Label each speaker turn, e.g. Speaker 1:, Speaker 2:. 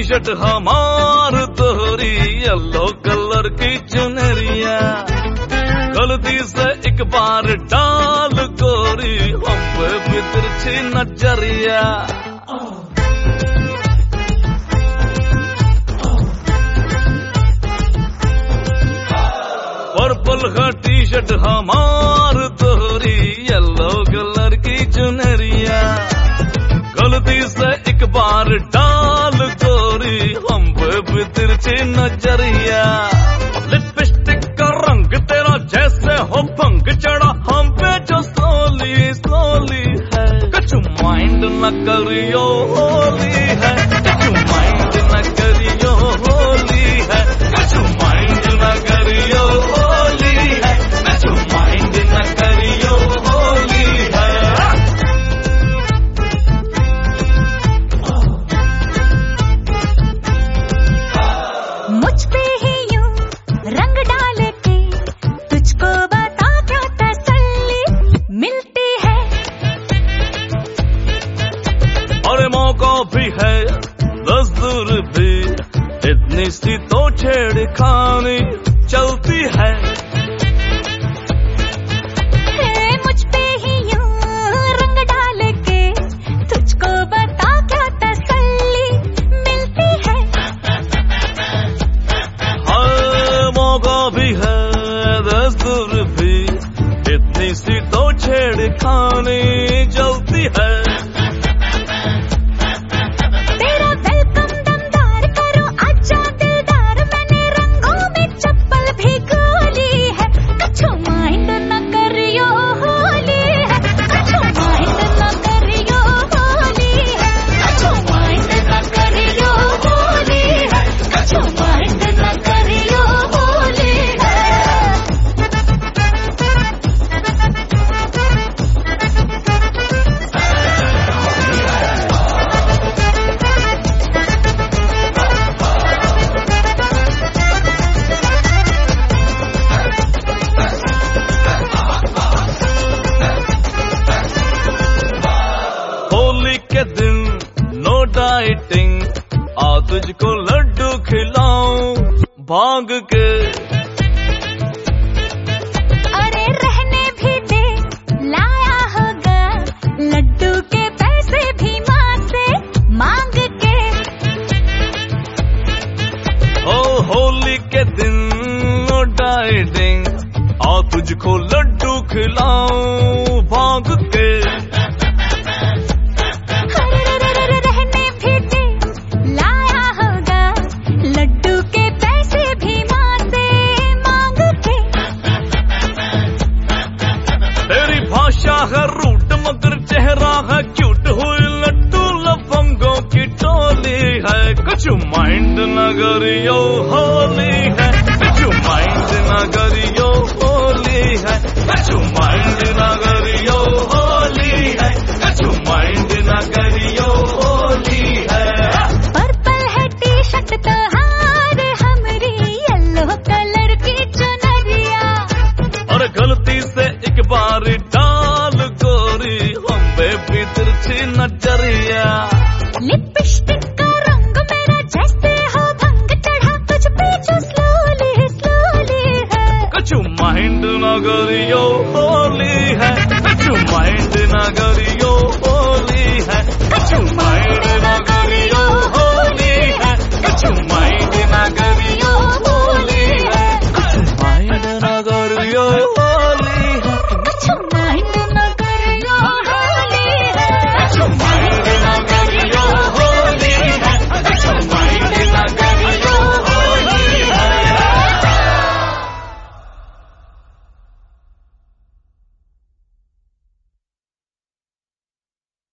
Speaker 1: Shirt हमार तोहरी yellow colour की चुनरिया, गलती से एक बार डाल गोरी हम पे भी तिरछी नजरिया। पर्पल का टी शर्ट हमार तोहरी येलो कलर की चुनरिया, गलती से एक बार डाल गोरी हम पे भी तिरछी नजरिया। लिपस्टिक का रंग तेरा जैसे हो भंग चढ़ा हम पे जो स्लोली स्लोली है, कछु माइंड न करियो होली है, कछु माइंड न करियो होली है, कछु माइंड न करियो होली है, कछु माइंड न करियो होली है।
Speaker 2: मुझ पे ही यूं रंग डाल के तुझको बता क्या तसल्ली मिलती है।
Speaker 1: और मौका भी है दस्तूर भी, इतनी सी तो छेड़खानी चलती है।
Speaker 2: मुझ पे ही यूं रंग डाल के तुझको बता क्या तसल्ली मिलती है।
Speaker 1: हाँ मौका भी है दस्तूर भी, इतनी सी तो छेड़खानी चलती है।
Speaker 2: तेरा वेलकम दमदार करो आजा दिलदार, मैंने रंगों में चप्पल भी गोली है, कछु माइंड न करियो होली है, कछु माइंड न करियो होली है, कछु माइंड न करियो होली है, कछु माइंड न करियो होली है।
Speaker 1: होली के दिन नो डाइटिंग, आ तुझको लड्डू खिलाऊं भांग के।
Speaker 2: अरे रहने भी दे लाया होगा लड्डू के पैसे भी माँ से मांग के।
Speaker 1: ओ होली के दिन नो डाइटिंग, आ तुझको लड्डू खिलाऊं भांग के।
Speaker 2: रहने भी दे लाया होगा लड्डू के पैसे भी माँ से मांग के।
Speaker 1: तेरी भाषा है रूट मगर चेहरा है क्यूट, हुई लड्डू लफंगों की टोली है, कछु माइंड न करियो होली है, कछु माइंड न करियो होली है, कछु माइंड न करियो होली है, कछु माइंड न करियो होली है।
Speaker 2: पर्पल है टी शर्ट तोहार हमरी येलो कलर की चुनरिया,
Speaker 1: और गलती से एक बार डाल गोरी हम पे भी तिरछी नजरिया।
Speaker 2: लिपस्टिक का रंग मेरा जैसे हो भंग चढ़ा तुझ पे जो स्लोली स्लोली है,
Speaker 1: कछु माइंड न करियो होली है, कछु माइंड न करियो होली है, कछु माइंड न करियो होली है, कछु माइंड न करियो